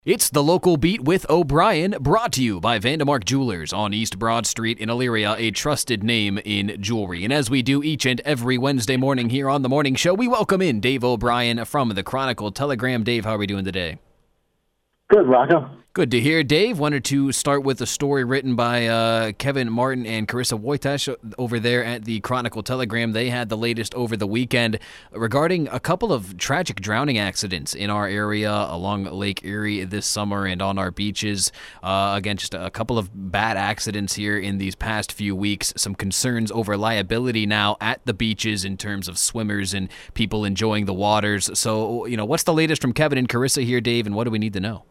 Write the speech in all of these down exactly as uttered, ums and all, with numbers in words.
It's the Local Beat with O'Brien, brought to you by Vandemark Jewelers on East Broad Street in Elyria, a trusted name in jewelry. And as we do each and every Wednesday morning here on The Morning Show, we welcome in Dave O'Brien from the Chronicle Telegram. Dave, how are we doing today? Good, Rocco. Good to hear. Dave, wanted to start with a story written by uh, Kevin Martin and Carissa Wojtash over there at the Chronicle Telegram. They had the latest over the weekend regarding a couple of tragic drowning accidents in our area along Lake Erie this summer and on our beaches. Uh, again, just a couple of bad accidents here in these past few weeks. Some concerns over liability now at the beaches in terms of swimmers and people enjoying the waters. So, you know, what's the latest from Kevin and Carissa here, Dave, and what do we need to know?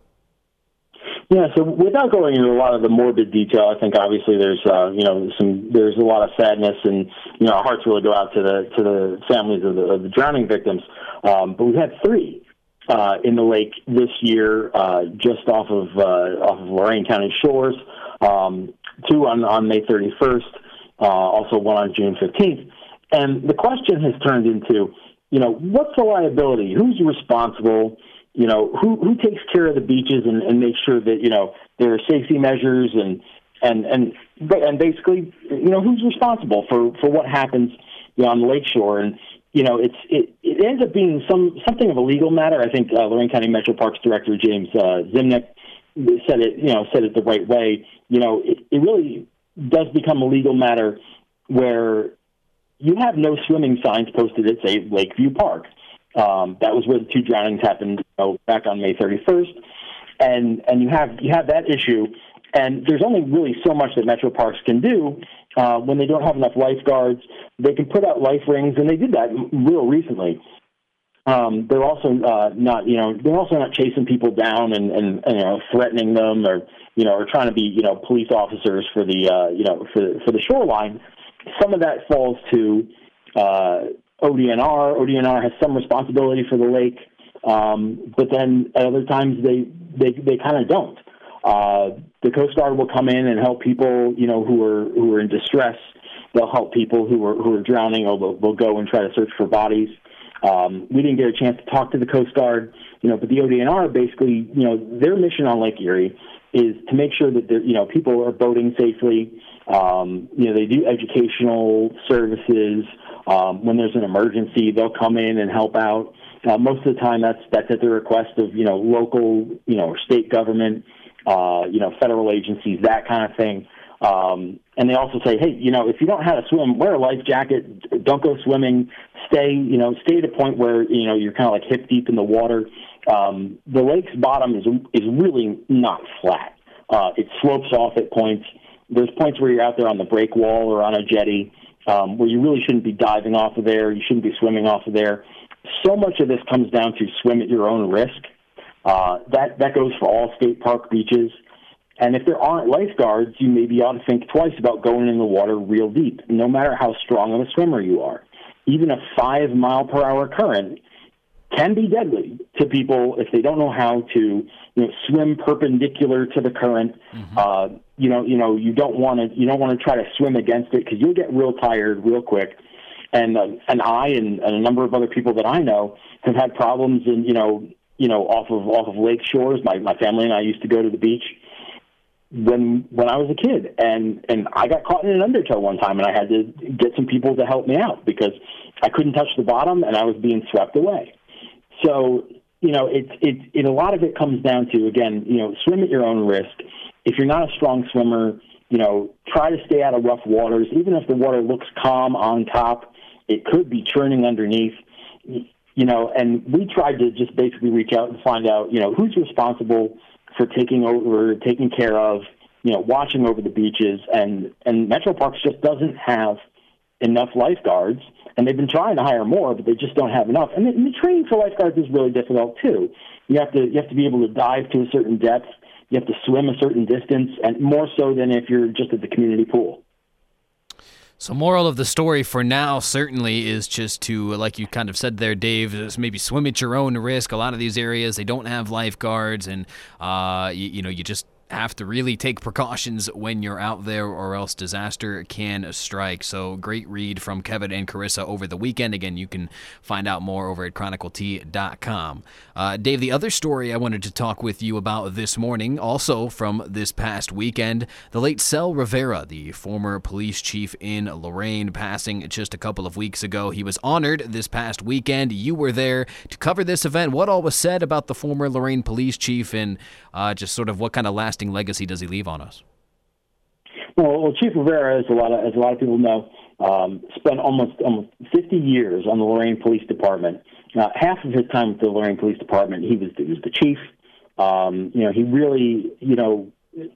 Yeah, so without going into a lot of the morbid detail, I think obviously there's uh, you know some there's a lot of sadness, and you know our hearts really go out to the to the families of the, of the drowning victims. Um, but we've had three uh, in the lake this year, uh, just off of uh, off of Lorain County shores. Um, two on on May thirty-first, uh, also one on June fifteenth, and the question has turned into, you know, what's the liability? Who's responsible? You know, who who takes care of the beaches and, and makes sure that, you know, there are safety measures and and and and basically, you know, who's responsible for, for what happens, you know, on the lakeshore? And you know, it's it, it ends up being some something of a legal matter. I think uh, Lorain County Metro Parks Director James uh, Zimnick said it, you know, said it the right way. You know, it, it really does become a legal matter where you have no swimming signs posted at, say, Lakeview Park. Um, that was where the two drownings happened, you know, back on May thirty-first, and and you have you have that issue, and there's only really so much that Metro Parks can do uh, when they don't have enough lifeguards. They can put out life rings, and they did that real recently. Um, they're also uh, not, you know, they're also not chasing people down and, and, and you know threatening them or you know or trying to be you know police officers for the uh, you know for for the shoreline. Some of that falls to uh, O D N R. O D N R has some responsibility for the lake, um, but then at other times they they, they kind of don't. Uh, the Coast Guard will come in and help people, you know, who are who are in distress. They'll help people who are who are drowning, or they'll, they'll go and try to search for bodies. Um, we didn't get a chance to talk to the Coast Guard, you know, but the O D N R basically, you know, their mission on Lake Erie is to make sure that you know people are boating safely. Um, you know, they do educational services. Um, when there's an emergency, they'll come in and help out. Uh, most of the time, that's that's at the request of you know local, you know, or state government, uh, you know, federal agencies, that kind of thing. Um, and they also say, hey, you know, if you don't know how to swim, wear a life jacket. Don't go swimming. Stay, you know, stay at a point where you know you're kind of like hip deep in the water. Um, the lake's bottom is is really not flat. Uh, it slopes off at points. There's points where you're out there on the break wall or on a jetty. Um, where you really shouldn't be diving off of there. You shouldn't be swimming off of there. So much of this comes down to swim at your own risk. Uh, that, that goes for all state park beaches. And if there aren't lifeguards, you maybe ought to think twice about going in the water real deep, no matter how strong of a swimmer you are. Even a five mile per hour current can be deadly to people if they don't know how to you know, swim perpendicular to the current. Mm-hmm. Uh, you know, you know, you don't want to you don't want to try to swim against it because you'll get real tired real quick. And uh, and I and, and a number of other people that I know have had problems in you know you know off of off of lake shores. My my family and I used to go to the beach when when I was a kid, and and I got caught in an undertow one time, and I had to get some people to help me out because I couldn't touch the bottom and I was being swept away. So, you know, it, it, it, a lot of it comes down to, again, you know, swim at your own risk. If you're not a strong swimmer, you know, try to stay out of rough waters. Even if the water looks calm on top, it could be churning underneath, you know, and we tried to just basically reach out and find out, you know, who's responsible for taking over, taking care of, you know, watching over the beaches. And, and Metro Parks just doesn't have enough lifeguards. And they've been trying to hire more, but they just don't have enough. And the, and the training for lifeguards is really difficult too. You have to you have to be able to dive to a certain depth. You have to swim a certain distance, and more so than if you're just at the community pool. So moral of the story for now certainly is just to, like you kind of said there, Dave, is maybe swim at your own risk. A lot of these areas, they don't have lifeguards, and uh, you, you know, you just have to really take precautions when you're out there, or else disaster can strike. So great read from Kevin and Carissa over the weekend. Again, you can find out more over at chronicle t dot com. Uh, Dave, the other story I wanted to talk with you about this morning, also from this past weekend, the late Sel Rivera, the former police chief in Lorain, passing just a couple of weeks ago. He was honored this past weekend. You were there to cover this event. What all was said about the former Lorain police chief, and uh, just sort of what kind of lasting legacy does he leave on us? Well, well Chief Rivera, as a lot of as a lot of people know, um, spent almost almost fifty years on the Lorain Police Department. Uh, half of his time with the Lorain Police Department, he was he was the chief. Um, you know, he really, you know,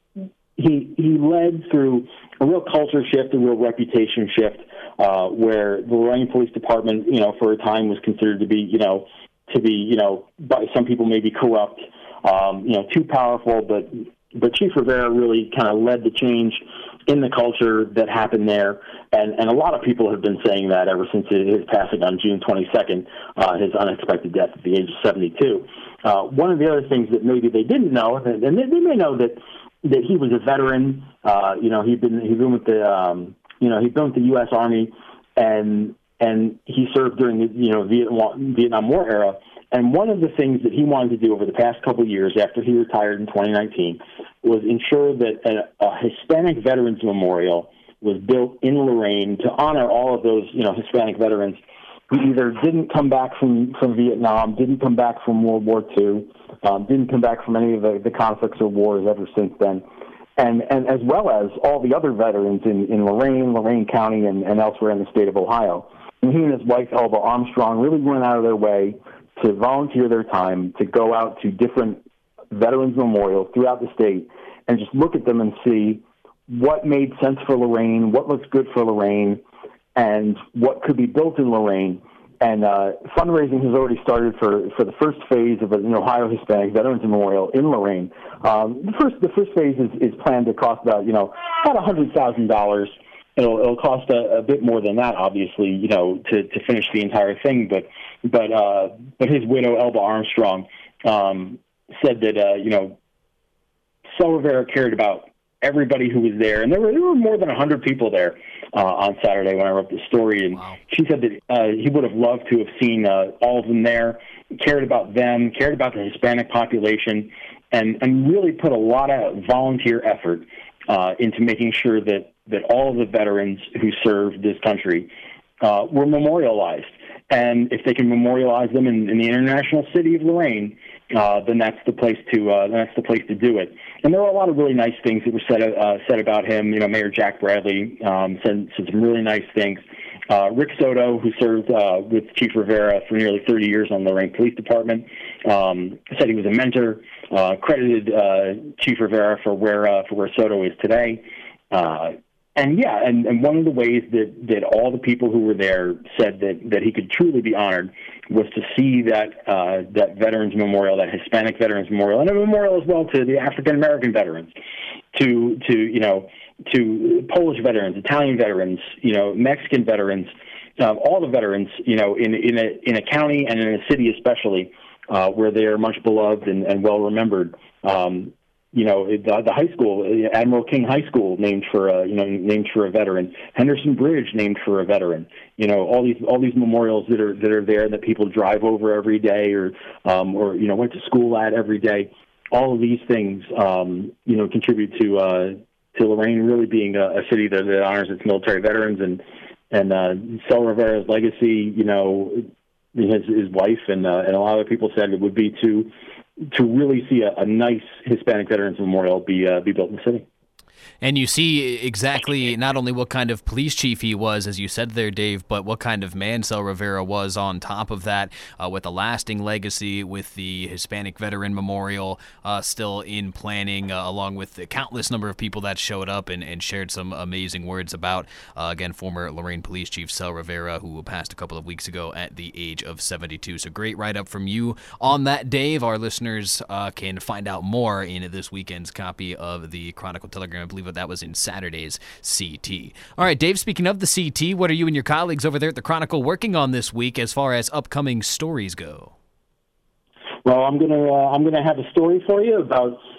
he he led through a real culture shift, a real reputation shift, uh, where the Lorain Police Department, you know, for a time was considered to be, you know, to be, you know, by some people maybe corrupt. Um, you know, too powerful, but but Chief Rivera really kind of led the change in the culture that happened there, and, and a lot of people have been saying that ever since his passing on June twenty-second, uh, his unexpected death at the age of seventy-two. Uh, one of the other things that maybe they didn't know, and they, they may know that that he was a veteran. Uh, you know, he'd been he'd been with the um, you know he'd been with the U S Army, and and he served during the you know Vietnam Vietnam War era. And one of the things that he wanted to do over the past couple of years after he retired in twenty nineteen was ensure that a, a Hispanic Veterans Memorial was built in Lorain to honor all of those, you know, Hispanic veterans who either didn't come back from, from Vietnam, didn't come back from World War Two, um, didn't come back from any of the, the conflicts or wars ever since then, and, and as well as all the other veterans in, in Lorain, Lorain County, and, and elsewhere in the state of Ohio. And he and his wife, Elba Armstrong, really went out of their way to volunteer their time to go out to different veterans memorials throughout the state and just look at them and see what made sense for Lorain, what looks good for Lorain, and what could be built in Lorain. And uh, fundraising has already started for, for the first phase of an Ohio Hispanic Veterans Memorial in Lorain. Um, the first the first phase is, is planned to cost about you know about one hundred thousand dollars. It'll, it'll cost a, a bit more than that, obviously, you know, to, to finish the entire thing. But but uh, but his widow, Elba Armstrong, um, said that uh, you know, Sel Rivera cared about everybody who was there, and there were there were more than a hundred people there uh, on Saturday when I wrote the story. And wow. She said that uh, he would have loved to have seen uh, all of them there, cared about them, cared about the Hispanic population, and and really put a lot of volunteer effort uh, into making sure that. that all of the veterans who served this country uh, were memorialized. And if they can memorialize them in, in the international city of Lorain, uh, then that's the place to uh, that's the place to do it. And there were a lot of really nice things that were said uh, said about him. You know, Mayor Jack Bradley um, said, said some really nice things. Uh, Rick Soto, who served uh, with Chief Rivera for nearly thirty years on the Lorain Police Department, um, said he was a mentor. Uh, credited uh, Chief Rivera for where uh, for where Soto is today. Uh, And yeah, and, and one of the ways that, that all the people who were there said that, that he could truly be honored was to see that uh, that Veterans Memorial, that Hispanic Veterans Memorial, and a memorial as well to the African American veterans, to to you know to Polish veterans, Italian veterans, you know Mexican veterans, uh, all the veterans, you know in in a in a county and in a city especially uh, where they are much beloved and, and well remembered. Um, You know, the, the high school, Admiral King High School, named for a, you know, named for a veteran. Henderson Bridge, named for a veteran. You know, all these all these memorials that are that are there that people drive over every day, or um, or you know, went to school at every day. All of these things, um, you know, contribute to uh, to Lorain really being a, a city that, that honors its military veterans, and and uh, Sel Rivera's legacy. You know, his his wife and uh, and a lot of people said it would be to. to really see a, a nice Hispanic Veterans Memorial be uh, be built in the city. And you see exactly not only what kind of police chief he was, as you said there, Dave, but what kind of man Sel Rivera was on top of that, uh, with a lasting legacy, with the Hispanic Veteran Memorial uh, still in planning, uh, along with the countless number of people that showed up and, and shared some amazing words about, uh, again, former Lorain Police Chief Sel Rivera, who passed a couple of weeks ago at the age of seventy-two. So great write-up from you on that, Dave. Our listeners uh, can find out more in this weekend's copy of the Chronicle Telegram. I believe that was in Saturday's C T. All right, Dave, speaking of the C T, what are you and your colleagues over there at the Chronicle working on this week as far as upcoming stories go? Well, I'm gonna uh, I'm gonna have a story for you about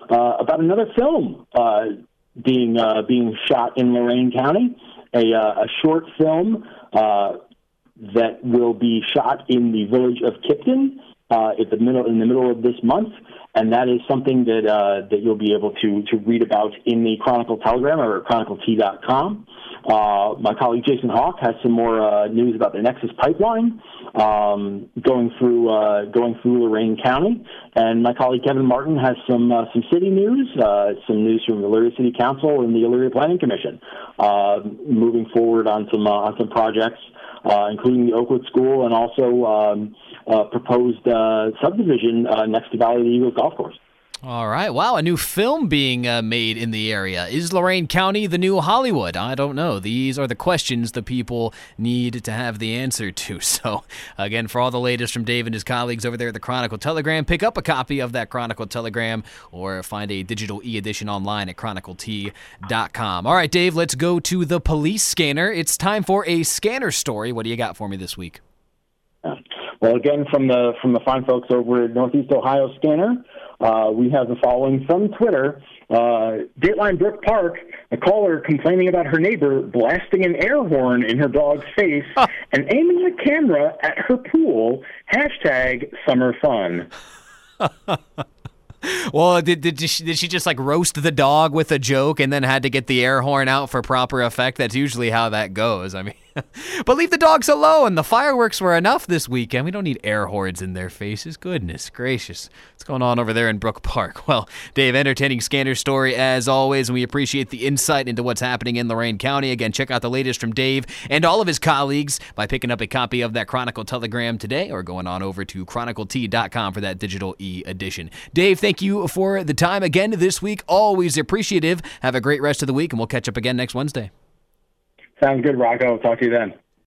uh, about another film uh, being uh, being shot in Lorain County, a, uh, a short film uh, that will be shot in the village of Kipton uh, at the middle in the middle of this month. And that is something that uh, that you'll be able to to read about in the Chronicle Telegram or at chronicle t dot com. Uh, my colleague Jason Hawk has some more uh, news about the Nexus pipeline um, going through uh, going through Lorain County, and my colleague Kevin Martin has some uh, some city news, uh, some news from the Elyria City Council and the Elyria Planning Commission, uh, moving forward on some uh, on some projects, uh, including the Oakwood School and also. Um, Uh, proposed uh, subdivision uh, next to Valley of the Eagles Golf Course. All right. Wow, a new film being uh, made in the area. Is Lorain County the new Hollywood? I don't know. These are the questions the people need to have the answer to. So, again, for all the latest from Dave and his colleagues over there at the Chronicle Telegram, pick up a copy of that Chronicle Telegram or find a digital e-edition online at chronicle t dot com. All right, Dave, let's go to the police scanner. It's time for a scanner story. What do you got for me this week? Yeah. Well, again, from the from the fine folks over at Northeast Ohio Scanner, uh, we have the following from Twitter. Uh, Dateline Brook Park, a caller complaining about her neighbor blasting an air horn in her dog's face and aiming the camera at her pool. Hashtag summer fun. Well, did did she, did she just like roast the dog with a joke and then had to get the air horn out for proper effect? That's usually how that goes. I mean, but leave the dogs alone. The fireworks were enough this weekend. We don't need air horns in their faces. Goodness gracious. What's going on over there in Brook Park? Well, Dave, entertaining scanner story as always, and we appreciate the insight into what's happening in Lorain County. Again, check out the latest from Dave and all of his colleagues by picking up a copy of that Chronicle Telegram today or going on over to chronicle t dot com for that digital e-edition. Dave, thank you for the time again this week. Always appreciative. Have a great rest of the week, and we'll catch up again next Wednesday. Sounds good, Rocco. Talk to you then.